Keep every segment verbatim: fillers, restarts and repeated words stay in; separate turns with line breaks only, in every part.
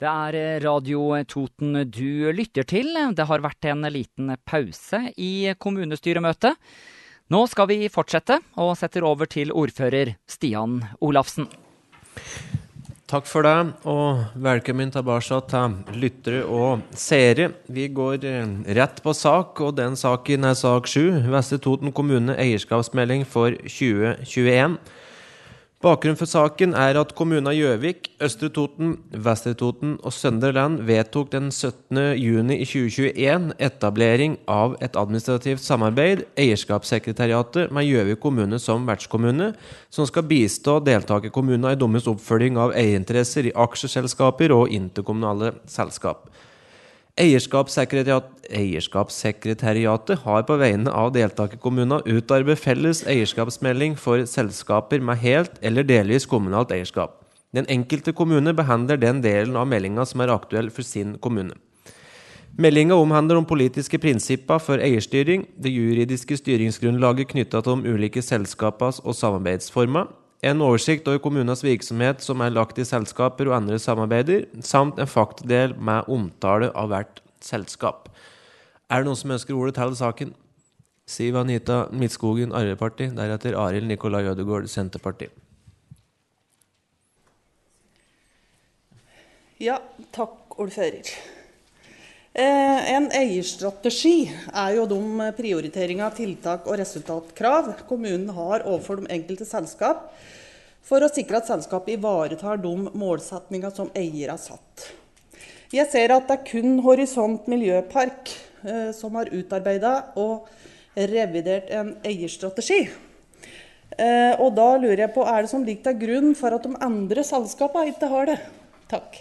Det er Radio Toten du lytter til. Det har vært en liten pause i kommunestyremøtet. Nå skal vi fortsette og setter over til ordfører Stian Olafsen.
Takk for det, og velkommen tilbake til lyttere og seere. Vi går rett på sak, og den saken er sak sju, Vestre Toten kommune eierskapsmelding for tjue tjueen. Bakgrunnen for saken er at kommunene Gjøvik, Østre Toten, Vestre Toten og Søndre Land vedtok den syttende juni i tjue tjueen etablering av et administrativt samarbeid, eierskapssekretariatet med Gjøvik kommune som vertskommune, som skal bistå deltakerkommuner i deres oppfølging av eierinteresser i aksjeselskaper og interkommunale selskap. Eierskapssekretariat, eierskapssekretariatet har på vegne av deltakerkommuner utarbeidet felles eierskapsmelding for selskaper med helt eller delvis kommunalt eierskap. Den enkelte kommune behandler den delen av meldingen som er aktuell for sin kommune. Meldingen omhandler om politiske prinsipper for eierstyring, det juridiske styringsgrunnlaget knyttet til de ulike selskapers og samarbeidsformer, en oversikt over kommunens virksomhet som er lagt i selskaper og andre samarbeider, samt en faktadel med omtale av hvert selskap. Er det noen som ønsker ordet til saken? Siv Anita Midtskogen, Arbeiderparti, deretter Arild Nikolai Ødegaard, Senterparti.
Ja, takk, ordfører. Eh, en eierstrategi er jo de prioriteringer, tiltak og resultatkrav kommunen har overfor de enkelte selskap for å sikre at selskapet ivaretar de målsetninger som eier har satt. Jeg ser at det er kun Horisont Miljøpark eh, som har utarbeidet og revidert en eierstrategi. Eh, og da lurer jeg på, er det som ligger til grunn for at de andre selskapene ikke har det? Takk.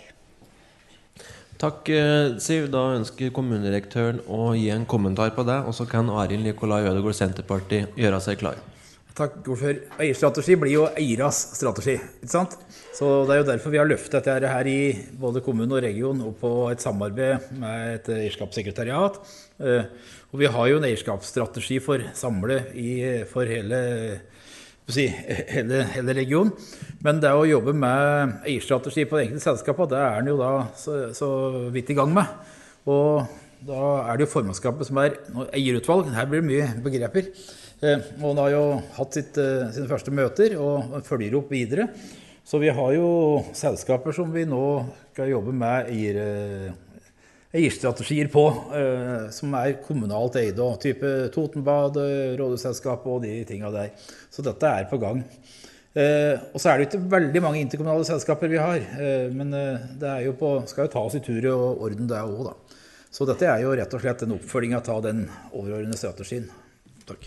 Takk, Siv. Da ønsker kommunedirektøren å gi en kommentar på det, og så kan Arild Nikolai Ødegaard, Senterparti, gjøre seg klar.
Takk, ordfører. Eierstrategi blir jo eieras strategi, ikke sant? Så det er jo derfor vi har løftet dette her i både kommune og region og på et samarbeid med et eierskapssekretariat. Og vi har jo en eierskapsstrategi for samlet i, for hele, si, hele, hele regionen. Men det å jobbe med eierstrategi på det enkelte selskapet, det er den jo da så, så vidt i gang med. Og da er det jo formannskapet som er eierutvalg. Her blir det mye begreper. Eh, og den har jo hatt sitt, sine første møter og følger opp videre. Så vi har jo selskaper som vi nå skal jobbe med eier, eierstrategier på, eh, som er kommunalt eid, og type Totenbad, rådhusselskap og de tingene der. Så dette er på gang. Eh, og så er det ikke veldig mange interkommunale selskaper vi har, eh, men eh, det er jo på, skal jo ta oss i tur og orden det også da. Så dette er jo rett og slett en oppfølging av den overordnede strategien. Takk.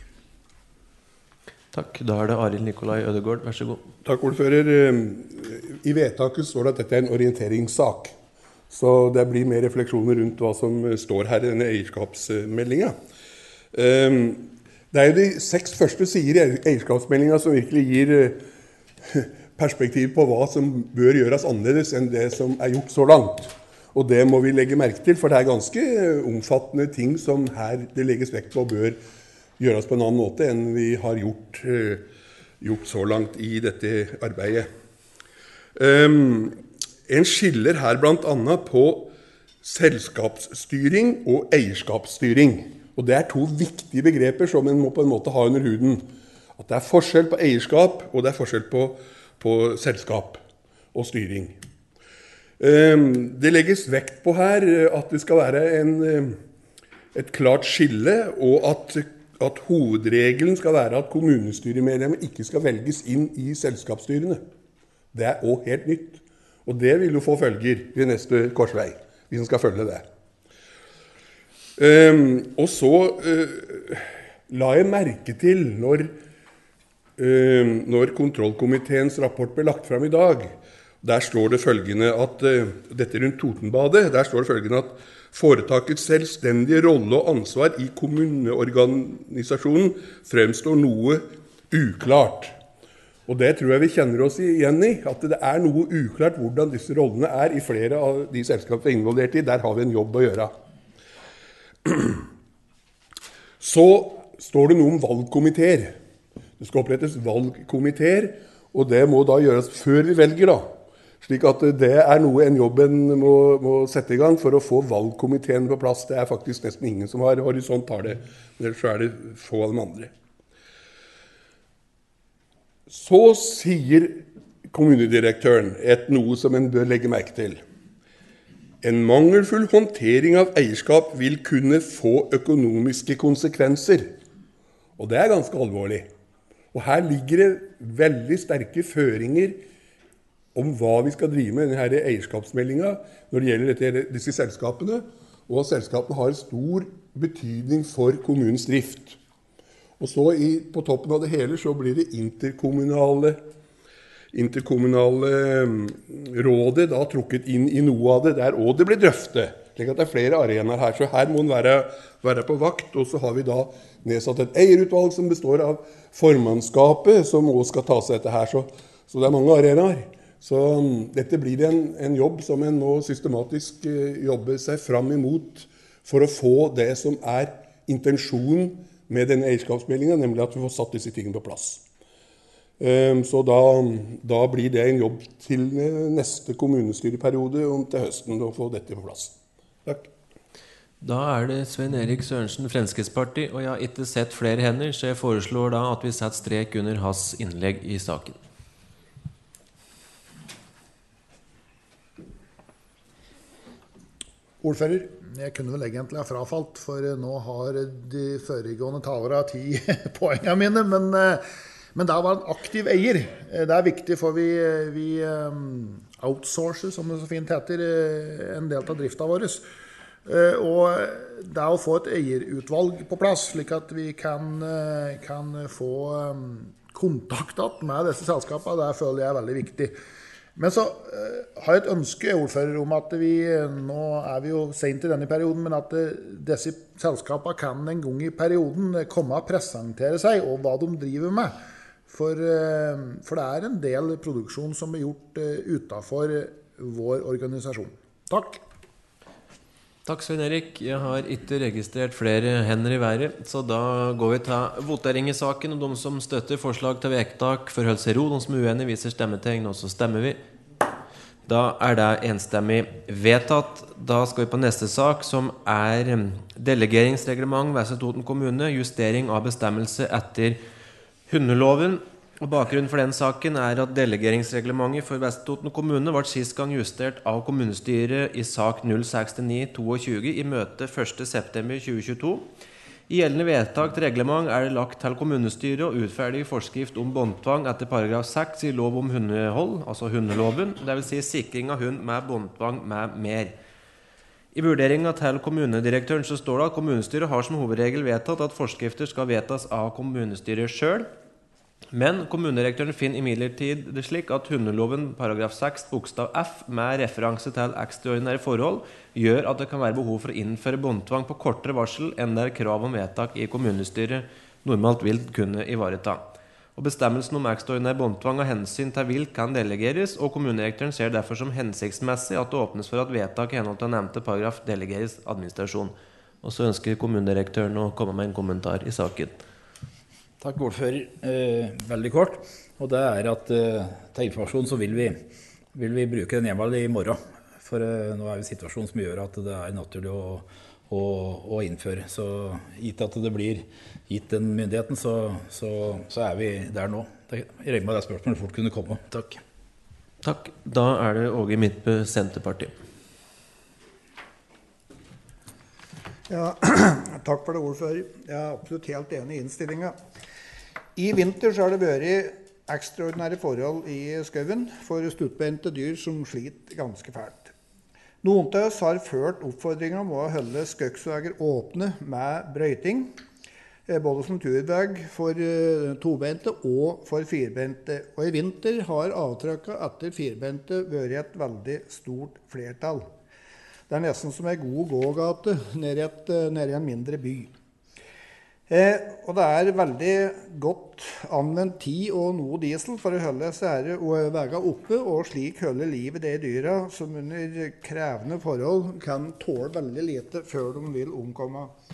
Takk. Da er det Arild Nikolai Ødegaard. Vær så god.
Takk, ordfører. I vedtaket står det at dette er en orienteringssak. Så det blir mer refleksjoner rundt hva som står her i denne eierskapsmeldingen. Det er jo de seks første sider i eierskapsmeldingen som virkelig gir perspektiv på hva som bør gjøres annerledes enn det som er gjort så langt. Og det må vi legge merke til, for det er ganske omfattende ting som her det legges vekt på bør gjøres på en annen måte enn vi har gjort, gjort så langt i dette arbeidet. Um, en skiller her blant annet på selskapsstyring og eierskapsstyring. Og det er to viktige begreper som en må på en måte ha under huden. At det er forskjell på eierskap, og det er forskjell på, på selskap og styring. Um, det legges vekt på her at det skal være en, et klart skille, og at at hovedregelen skal være at kommunestyremedlemmer ikke skal velges inn i selskapsstyrene. Det er også helt nytt, og det vil jo få følger ved neste korsvei, hvis man skal følge det. Um, og så uh, la jeg merke til, når, uh, når kontrollkomiteens rapport ble lagt frem i dag, der står det følgende at, uh, dette rundt Totenbadet, der står det følgende at foretakets selvstendige rolle og ansvar i kommuneorganisasjonen fremstår noe uklart. Og det tror jeg vi kjenner oss igjen i, at det er noe uklart hvordan disse rollene er i flere av de selskapene vi er involvert i. Der har vi en jobb å gjøre. Så står det noe om valgkomiteer. Det skal opprettes valgkomiteer, og det må da gjøres før vi velger da. Slik at det er noe en jobben må, må sette i gang for å få valgkomiteen på plass. Det er faktisk nesten ingen som har horisont har det, men ellers så er det få av de andre. Så sier kommunedirektøren et noe som en bør legge merke til. En mangelfull håndtering av eierskap vil kunne få økonomiske konsekvenser. Og det er ganske alvorlig. Og her ligger det veldig sterke føringer om hva vi skal drive med i denne eierskapsmeldingen når det gjelder dette, disse selskapene, og at selskapene har stor betydning for kommunens drift. Og så i, på toppen av det hele så blir det interkommunale, interkommunale rådet da trukket inn i noe av det, der også det blir drøftet, slik at det er flere arenaer her. Så her må man være, være på vakt, og så har vi da nedsatt et eierutvalg som består av formannskapet, som også skal ta seg dette her, så, så det er mange arenaer. Så dette blir en, en jobb som en må systematisk uh, jobbe seg fram imot for å få det som er intensjonen med denne eierskapsmeldingen, nemlig at vi får satt disse tingene på plass. Um, så da, da blir det en jobb til neste kommunestyreperiode om til høsten å få dette på plass. Takk.
Da er det Svein Erik Sørensen, Fremskrittsparti, og jeg har ikke sett flere hender, så jeg foreslår da at vi setter strek under hans innlegg i saken.
Ordfører, jeg kunne vel egentlig ha frafalt, for nå har de foregående talere ti poengene mine, men, men det var en aktiv eier. Det er viktig, for vi, vi outsourcer, som det så fint heter, en del av driften vår. Og det er å få et eierutvalg på plass, slik at vi kan, kan få kontakt med disse selskapene. Det føler jeg er veldig viktig. Men så uh, har jeg et ønske, ordfører, om at vi, nå er vi jo sent i denne perioden, men at uh, disse selskapene kan en gang i perioden komme og presentere seg, og hva de driver med. For, uh, for det er en del produksjon som er gjort uh, utenfor vår organisasjon. Takk.
Takk, Svein Erik. Jeg har ikke registrert flere hender i været, så da går vi til votering i saken, og de som støtter forslag til vedtak forholder seg ro, de som er uenige viser stemmetegn, og så stemmer vi. Da er det enstemmig vedtatt. Da skal vi på neste sak, som er delegeringsreglement Vestre Toten kommune, justering av bestemmelse etter hundeloven. Og bakgrunnen for den saken er at delegeringsreglementet for Vestre Toten kommune ble sist gang justert av kommunestyret i sak null seks ni to i møte første september tjue tjueto. I gjeldende vedtak til reglement er det lagt til kommunestyret å utferdige forskrift om båndtvang etter paragraf seks i lov om hundehold, altså hundeloven, det vil si sikring av hund med båndtvang med mer. I vurderingen til kommunedirektøren så står det at kommunestyret har som hovedregel vedtatt at forskrifter skal vedtas av kommunestyret selv. Men kommunedirektøren finner imidlertid det slik at hundeloven paragraf seks bokstav F med referanse til ekstraordinære forhold gjør at det kan være behov for å innføre båndtvang på kortere varsel enn der krav om vedtak i kommunestyret normalt vil kunne ivareta. Og bestemmelsen om ekstraordinær båndtvang av hensyn til vilt kan delegeres, og kommunedirektøren ser derfor som hensiktsmessig at det åpnes for at vedtak i henhold til nevnte paragraf delegeres administrasjon. Og så ønsker kommunedirektøren å komme med en kommentar i saken.
Takk, ordfører. Eh, veldig kort. Og det er at eh, til informasjon så vil vi, vil vi bruke den hjemmel i morgen. For eh, nå er vi i en situasjon som gjør at det er naturlig å, å, å innføre. Så gitt at det blir gitt den myndigheten, så, så, så er vi der nå. Jeg regner med at det spørsmålet fort kunne komme. Takk.
Takk. Da er det Åge Midtbø, Senterpartiet.
Ja, takk for det, ordfører. Jeg er absolutt helt enig i innstillingen. I vinter så har det vært ekstraordinære forhold i skauen for stuttbente dyr som sliter ganske fælt. Noen av oss har ført oppfordringen om å holde skøksveger åpne med brøyting, både som turveg for tobente og for firbente. Og i vinter har avtrykket etter firbente vært et veldig stort flertall. Det er nesten som en god gågate nede i en mindre by. Eh, og det er veldig godt anvendt tid og noe diesel for å holde sære veier oppe, og slik holde livet de dyra som under krevende forhold kan tåle veldig lite før de vil omkomme.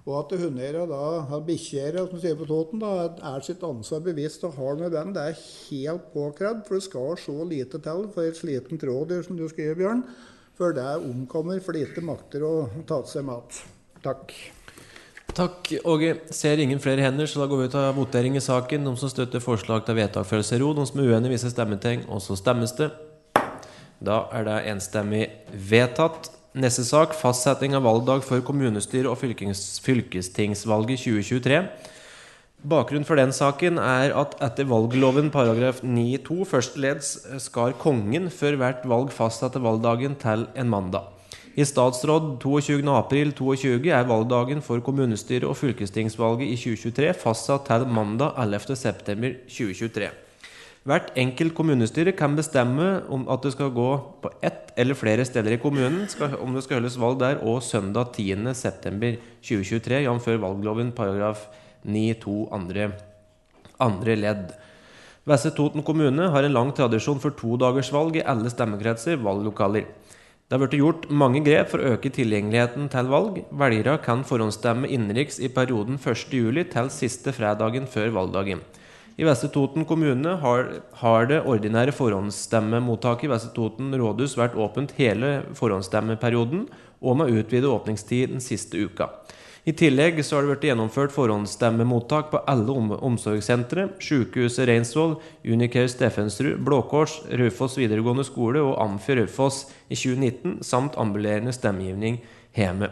Og at hundeiere da, har bikkjeiere, som sier på Toten, da, er sitt ansvar bevisst og har med den, det er helt påkrevd, for det skal så lite til for et sliten tråddyr, som du skriver, Bjørn, for det omkommer for lite makter å ta til seg mat. Takk.
Takk, Åge. Ser ingen flere hender, så da går vi til votering i saken. De som støtter forslag til vedtak føler seg ro, de som er uenige viser stemmetegn, og så stemmes det. Da er det enstemmig vedtatt. Neste sak, fastsetting av valgdag for kommunestyre og fylkes, fylkestingsvalget tjue tjuetre. Bakgrunnen for den saken er at etter valgloven paragraf ni to første ledd skal kongen før hvert valg fastsette valgdagen til en mandag. I statsråd toogtjugende april tjueto er valgdagen for kommunestyre og fylkestingsvalget i tjue tjuetre fastsatt til mandag ellevte september tjue tjuetre. Hvert enkelt kommunestyre kan bestemme om at det skal gå på ett eller flere steder i kommunen, skal, om det skal holdes valg der, og søndag tiende september tjue tjuetre, jf. valgloven paragraf ni to andre, andre ledd. Vestre Toten kommune har en lang tradisjon for to dagers valg i alle stemmekretser, valglokaler. Det har vært gjort mange grep for å øke tilgjengeligheten til valg. Velgere kan forhåndsstemme innenriks i perioden første juli til siste fredagen før valgdagen. I Vestre Toten kommune har, har det ordinære forhåndsstemmemottaket i Vestre Toten rådhus vært åpent hele forhåndsstemmeperioden, og med utvidet åpningstid den siste uka. I tillegg så har det vært gjennomført forhåndsstemmemottag på alle om omsorgssentre, Sykehuset Reinsvoll, Unicare Steffensrud, Blå Kors, Raufoss videregående skole og Amfi Raufoss i tjue nitten, samt ambulerende stemmegivning hjemme.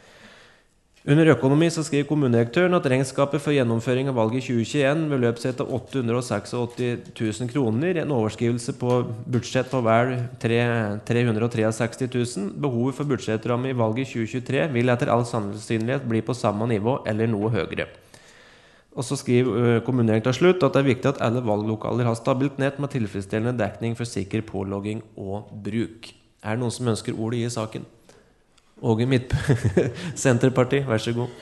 Under økonomi så skriver kommunedirektøren at regnskapet for gjennomføring av valget i tjue tjueen vil løpe seg til åtte hundre åttiåtte tusen kroner, en overskrivelse på budsjett på vel tre hundre sekstitre tusen. Behovet for budsjettramme i valget i tjue tjuetre vil etter all sannsynlighet bli på samme nivå eller noe høyere. Og så skriver kommunedirektøren slutt at det er viktig at alle valglokaler har stabilt nett med tilfredsstillende dekning for sikker pålogging og bruk. Er det noen som ønsker ordet i saken? Åge Midt Senterparti, vær så god.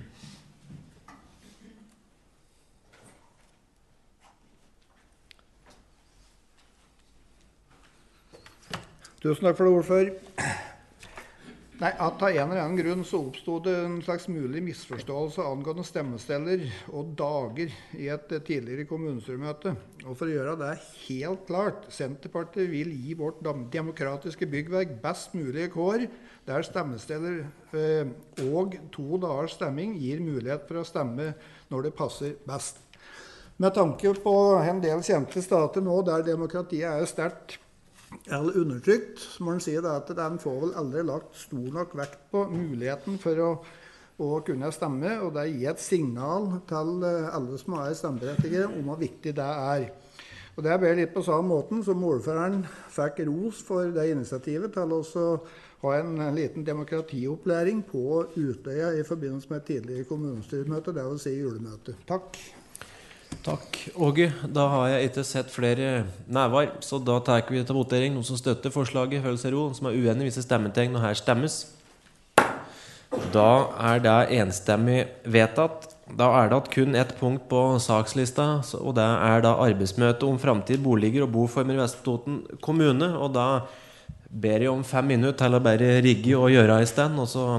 Tusen takk for det, ordfører. Nei, at av en eller annen grunn så oppstod det en slags mulig misforståelse angående stemmesteller og dager i et tidligere kommunestyremøte. Og for å gjøre det helt klart, Senterpartiet vil gi vårt demokratiske byggverk best mulige kår, der stemmesteller eh, og to dagers stemming gir mulighet for å stemme når det passer best. Med tanke på en del kjente stater nå, der demokratiet er sterkt eller undertrykt, så må man si at den får vel aldri lagt stor nok vekt på muligheten for å, å kunne stemme, og det gir et signal til alle som er stemmeberettigede om hvor viktig det er. Og det er bare litt på samme måten som ordføreren fikk ros for det initiativet til å ha en liten demokratiopplæring på Utøya i forbindelse med et tidligere kommunestyremøte, det vil si julemøte. Takk.
Takk, Åge. Da har jeg ikke sett flere nærvar, så da tar vi til votering. Noen som støtter forslaget, føler seg ro. Noen som er uenig, viser stemmetegn, og her stemmes. Da er det enstemmig vedtatt. Da er det at kun ett punkt på sakslista, og det er da arbeidsmøte om framtid, boliger og boformer i Vestre Toten kommune. Og da ber jeg om fem minutter til å bare rigge og gjøre i stand, og så...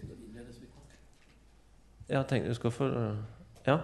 Ja, tenkte du skal få... Ja.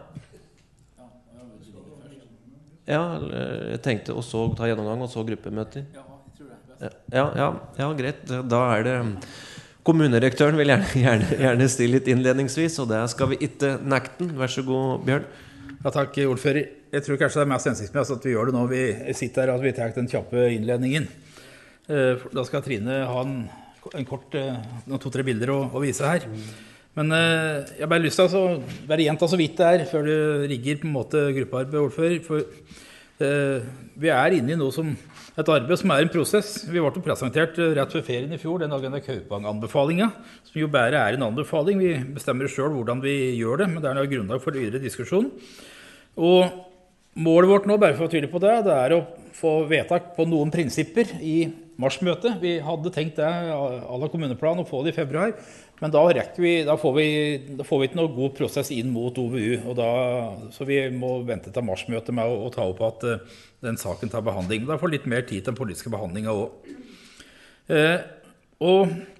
Ja, jeg tenkte å så ta gjennomgang og så gruppemøter. Ja, jeg tror det. Ja, ja, ja, greit. Da er det kommunedirektøren vil gjerne, gjerne, gjerne stille litt innledningsvis, og det skal vi ikke nekte. Vær så god, Bjørn.
Ja, takk, ordfører. Jeg tror kanskje det er mest hensiktsmessig at vi gjør det nå. Vi sitter her, at vi tar den kjappe innledningen. Da skal Trine ha en, en kort, noen to-tre bilder å, å vise her. Men eh, jeg har bare lyst til å bare gjenta så vidt det er, før du rigger på en måte gruppearbeid, ordfører. For eh, vi er inne i noe som et arbeid som er en prosess. Vi ble presentert rett før ferien i fjor, den Agenda Kaupang-anbefalingen, som jo bare er en anbefaling. Vi bestemmer selv hvordan vi gjør det, men det er noe grunnlag for videre diskusjon. Og målet vårt nå, bare for å tydelig på det, det er å få vedtak på noen prinsipper i marsmøtet. Vi hadde tenkt det à la kommuneplan å få det i februar, men da, vi, da, får vi, da får vi ikke noe god prosess inn mot O V U, og da, så vi må vente til marsmøtet med å, å ta opp at uh, den saken tar behandling. Da får vi litt mer tid til den politiske behandlingen også. Eh, og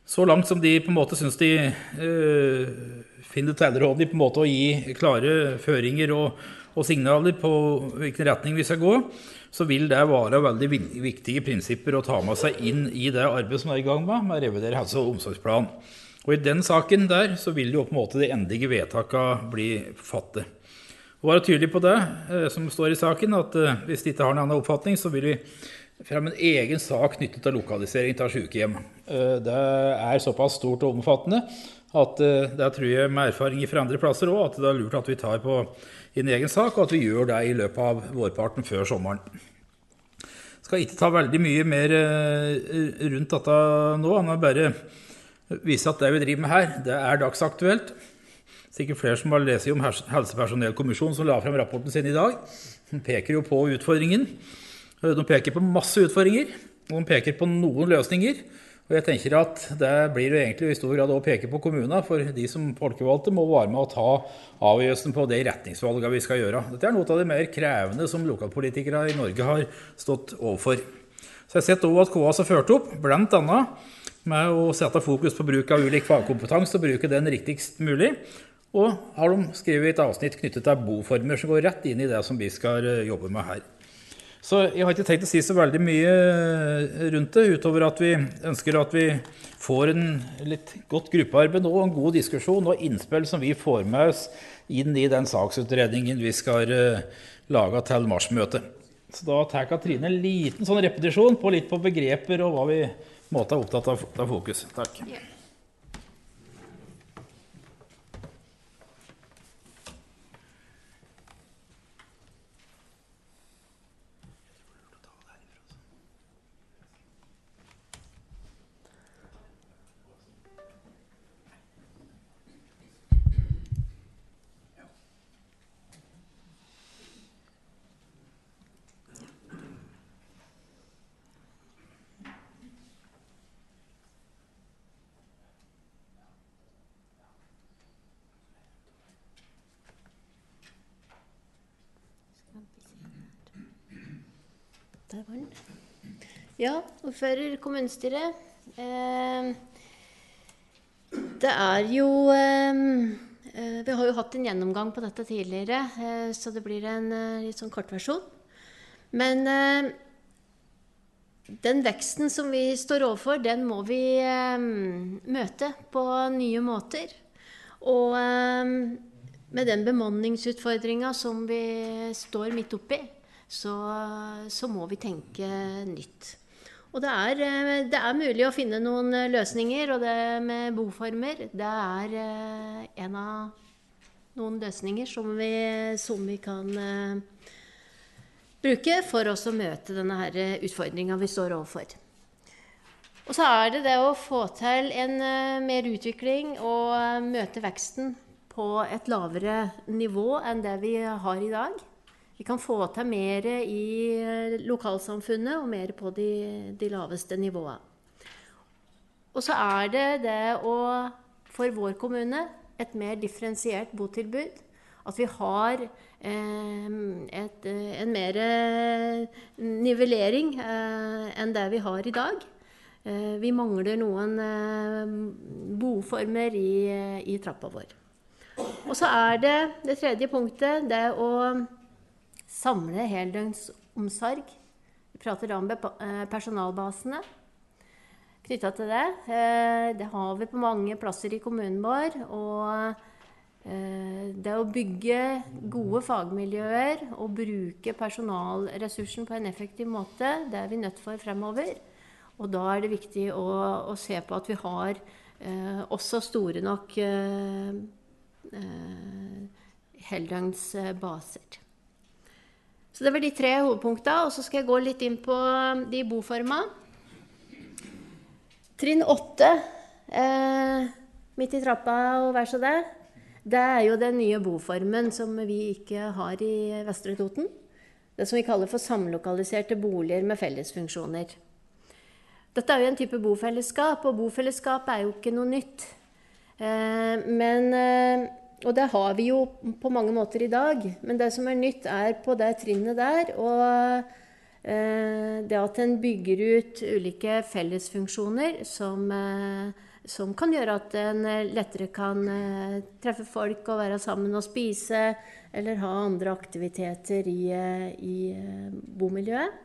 Så langt som de på en måte synes de eh, finner tilrådelig på en måte å gi klare føringer og, og signaler på hvilken retning vi skal gå, så vil det være veldig viktige prinsipper å ta med seg inn i det arbeidet som er i gang med, med å revidere helse- og omsorgsplan. Og i den saken der så vil jo på en måte de endelige vedtakene bli fattet. Og være tydelig på det, eh, som står i saken, at eh, hvis de ikke har en annen oppfatning, så vil vi frem en egen sak knyttet til lokalisering til sykehjem. Eh, det er såpass stort og omfattende at eh, det tror jeg med erfaring fra andre plasser også, at det er lurt at vi tar på en egen sak, og at vi gjør det i løpet av vårparten før sommeren. Jeg skal ikke ta veldig mye mer eh, rundt dette nå, han har bare vise at det vi driver med her, det er dagsaktuelt. Sikkert flere som har lest om helsepersonellkommisjonen som la frem rapporten sin i dag. De peker jo på utfordringen. De peker på masse utfordringer, og de peker på noen løsninger. Og jeg tenker at det blir jo egentlig i stor grad å peke på kommunene, for de som folkevalgte må være med å ta avgjørelsen på de retningsvalgene vi skal gjøre. Dette er noe av det mer krevende som lokalpolitikere i Norge har stått overfor. Så jeg har sett også at K A S har ført opp, blant annet med å sette fokus på bruk av ulik fagkompetanse og bruke den riktigst mulig. Og har de skrevet et avsnitt knyttet til boformer som går rett inn i det som vi skal jobbe med her. Så jeg har ikke tenkt å si så veldig mye rundt det, utover at vi ønsker at vi får en litt godt gruppearbeid og en god diskusjon og innspill som vi får med oss inn i den saksutredningen vi skal lage til marsmøtet. Så da tar Katrine en liten sånn repetisjon på litt på begreper og hva vi måte er opptatt av, av fokus. Takk. Ja.
Der var den. Ja, ordfører kommunestyret. Eh, det er jo eh, vi har jo hatt en gjennomgang på dette tidligere, eh, så det blir en eh, litt sånn kortversjon. Men eh, den veksten som vi står overfor, den må vi eh, møte på nye måter. Og eh, med den bemanningsutfordringen som vi står midt oppi, Så, så må vi tenke nytt. Og det er, det er mulig å finne noen løsninger, og det med boformer, det er en av noen løsninger som vi, som vi kan uh, bruke for oss å møte denne her utfordringen vi står overfor. Og så er det det å få til en uh, mer utvikling og uh, møte veksten på et lavere nivå enn det vi har i dag. Vi kan få til mer i lokalsamfunnet og mer på de, de laveste nivåene. Og så er det det å, for vår kommune, et mer differensiert botilbud. At vi har eh, et, en mer nivellering eh, enn det vi har i dag. Eh, vi mangler noen eh, boformer i, i trappa vår. Og så er det det tredje punktet, det å samle heldøgnsomsorg. Vi prater da om personalbasene knyttet til det. Det har vi på mange plasser i kommunen vår, og det å bygge gode fagmiljøer og bruke personalressursen på en effektiv måte, det er vi nødt for fremover. Og da er det viktig å, å se på at vi har eh, også store nok eh, heldøgnsbaser. Så det var de tre hovedpunktene, og så skal jeg gå litt inn på de boformene. Trinn åtte, eh, midt i trappa og vær så det, det er jo den nye boformen som vi ikke har i Vestre Toten. Det som vi kaller for samlokaliserte boliger med fellesfunksjoner. Dette er jo en type bofellesskap, og bofellesskap er jo ikke noe nytt. Eh, men... Eh, Og det har vi jo på mange måter i dag, men det som er nytt er på det trinnet der, og eh, det at en bygger ut ulike fellesfunksjoner som, eh, som kan gjøre at en lettere kan eh, treffe folk og være sammen og spise, eller ha andre aktiviteter i, i bomiljøet.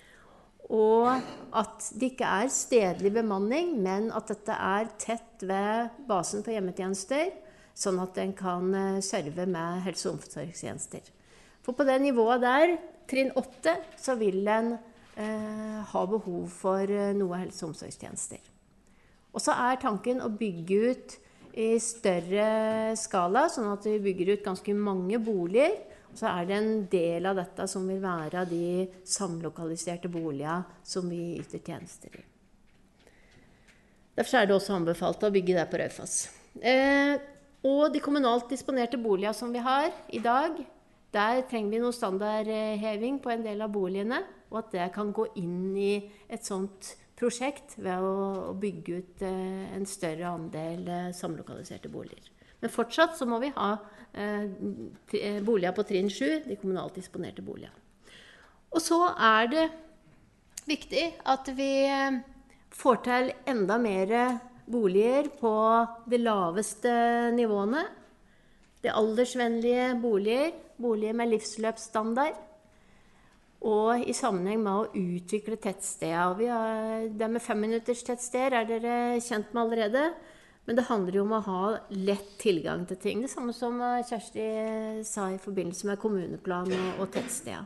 Og at det ikke er stedlig bemanning, men at dette er tett ved basen på hjemmetjenester, sånn at en kan serve med helse- og omsorgstjenester. For på det nivået der, trinn åtte, så vil en eh, ha behov for noe helse- og omsorgstjenester. Og så er tanken å bygge ut i større skala, sånn at vi bygger ut ganske mange boliger. Så er det en del av dette som vil være de samlokaliserte boliger som vi yter tjenester i. Derfor er det også anbefalt å bygge det på Raufoss. Eh, og de kommunalt disponerte boliger som vi har i dag, der trenger vi noe standardheving på en del av boligene, og at det kan gå inn i et sånt prosjekt ved å bygge ut eh, en større andel eh, samlokaliserte boliger. Men fortsatt så må vi ha eh, boliger på trinn sju, de kommunalt disponerte boliger. Og så er det viktig at vi eh, får til enda mer boliger på de laveste nivåene. De aldersvennlige boliger, boliger med livsløpsstandard. Og i sammenheng med å utvikle tettsteder. Vi har, det med femminutters tettsteder er dere kjent med allerede. Men det handler jo om å ha lett tilgang til ting. Det samme som Kjersti sa i forbindelse med kommuneplan og, og tettsteder.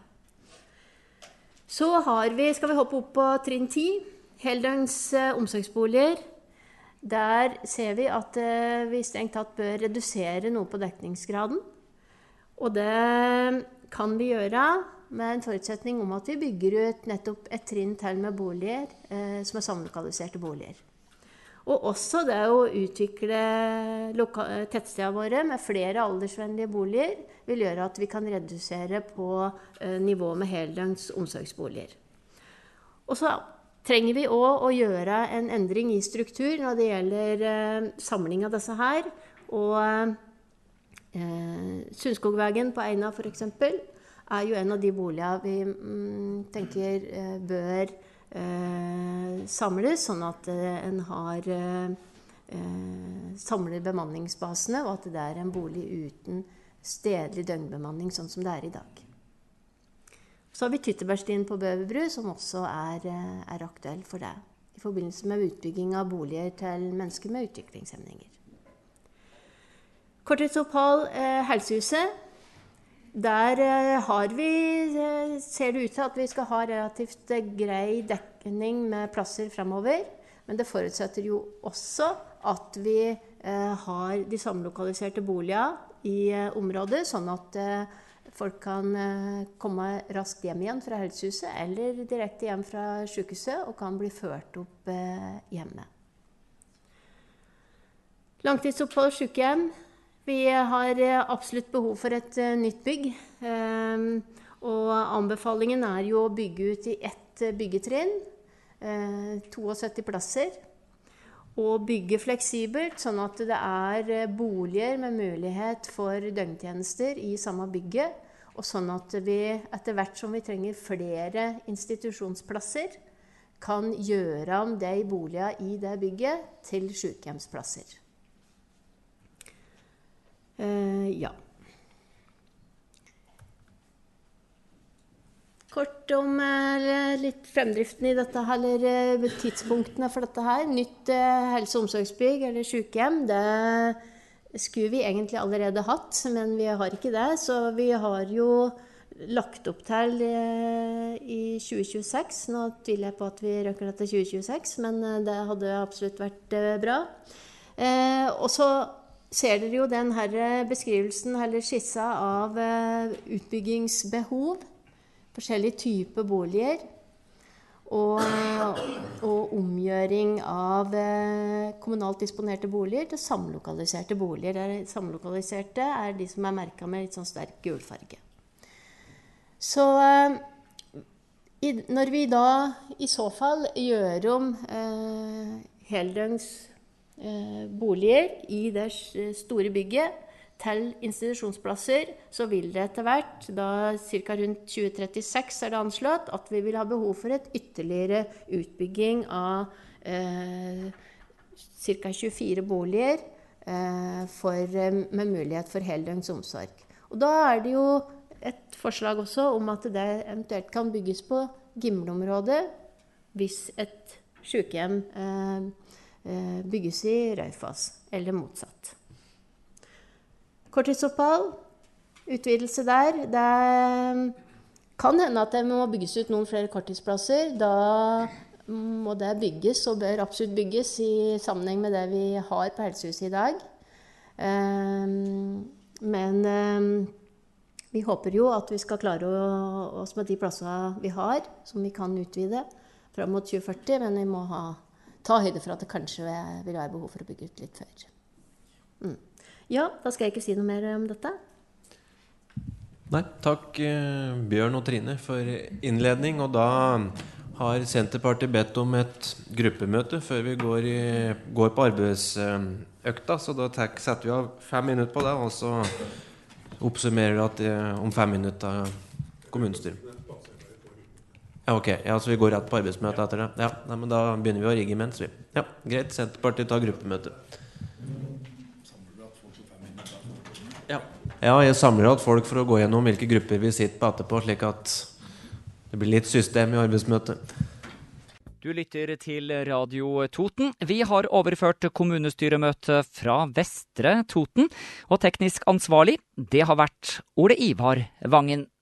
Så har vi, skal vi hoppe opp på trinn ti, heldøgns eh, omsorgsboliger. Der ser vi at eh, vi strengt tatt bør redusere noe på dekningsgraden. Og det kan vi gjøre med en forutsetning om at vi bygger ut nettopp et trinn til med boliger eh, som er samlokaliserte boliger. Og også det å utvikle tettstedene våre med flere aldersvennlige boliger vil gjøre at vi kan redusere på eh, nivå med heldøgns omsorgsboliger. Og så trenger vi også å gjøre en endring i struktur når det gjelder eh, samling av disse her. Og eh, Sundskogvegen på Eina for eksempel er jo en av de boliger vi mm, tenker eh, bør Eh, samles, sånn at eh, en har eh, samler bemanningsbasene, og at det er en bolig uten stedlig døgnbemanning, sånn som det er i dag. Så har vi Tyttebergstien på Bøverbru, som også er, er aktuell for det, i forbindelse med utbygging av boliger til mennesker med utviklingshemninger. Korttidsopphold, eh, Helsehuset. Der har vi, ser det ut til at vi skal ha relativt grei dekning med plasser fremover, men det forutsetter jo også at vi eh, har de samlokaliserte boliger i eh, området, sånn at eh, folk kan eh, komme raskt hjem igjen fra helsehuset, eller direkte hjem fra sykehuset, og kan bli ført opp eh, hjemme. Langtidsopphold, sykehjem. Vi har absolutt behov for et uh, nytt bygg, um, og anbefalingen er jo å bygge ut i ett byggetrinn, uh, syttito plasser, og bygge fleksibelt, sånn at det er boliger med mulighet for døgntjenester i samme bygget, og sånn at vi etter hvert som vi trenger flere institusjonsplasser, kan gjøre om de boliger i det bygget til sykehjemsplasser. Uh, ja. Kort om uh, litt fremdriften i dette her, eller uh, tidspunktene for dette her. Nytt uh, helse- og omsorgsbygg eller sykehjem, det skulle vi egentlig allerede hatt, men vi har ikke det. Så vi har jo lagt opp til uh, i tjue tjueseks. Nå tviler jeg på at vi røkker dette tjue tjueseks, men uh, det hadde absolutt vært uh, bra. Uh, og så ser dere jo den her beskrivelsen eller skissa av utbyggingsbehov, forskjellige typer boliger, og, og omgjøring av kommunalt disponerte boliger til samlokaliserte boliger. Der samlokaliserte er de som er merket med litt sånn sterk gulfarge. Så i, når vi da i så fall gjør om eh, heldøgns boliger i det store bygget til institusjonsplasser, så vil det etter hvert, da ca. rundt tjue trettiseks er det anslått, at vi vil ha behov for et ytterligere utbygging av eh, ca. tjuefire boliger eh, for, med mulighet for heldøgns omsorg. Og da er det jo et forslag også om at det eventuelt kan bygges på Gimle-området hvis et sykehjem eh, bygges i Raufoss, eller motsatt. Korttidsopphold, utvidelse der. Det kan hende at det må bygges ut noen flere korttidsplasser. Da må det bygges, og bør absolutt bygges i sammenheng med det vi har på helsehuset i dag. Men vi håper jo at vi skal klare oss med de plassene vi har, som vi kan utvide fram mot tjue førti, men vi må ha ta høyde for at det kanskje vil være behov for å bygge ut litt før. Mm. Ja, da skal jeg ikke si noe mer om dette.
Nei, takk Bjørn og Trine for innledning, og da har Senterpartiet bedt om et gruppemøte før vi går, i, går på arbeidsøkta, så da setter vi av fem minutter på det, og så oppsummerer vi at det om fem minutter kommunestyret. Ja, ok. Ja, så vi går rett på arbeidsmøte etter det. Ja, nei, men da begynner vi å rigge mens vi. Ja, greit. Senterpartiet tar gruppemøte. Ja. Ja, jeg samler at folk for å gå gjennom hvilke grupper vi sitter på etterpå, slik at det blir litt system i arbeidsmøtet.
Du lytter til Radio Toten. Vi har overført kommunestyremøtet fra Vestre Toten, og teknisk ansvarlig, det har vært Ole Ivar Vangen.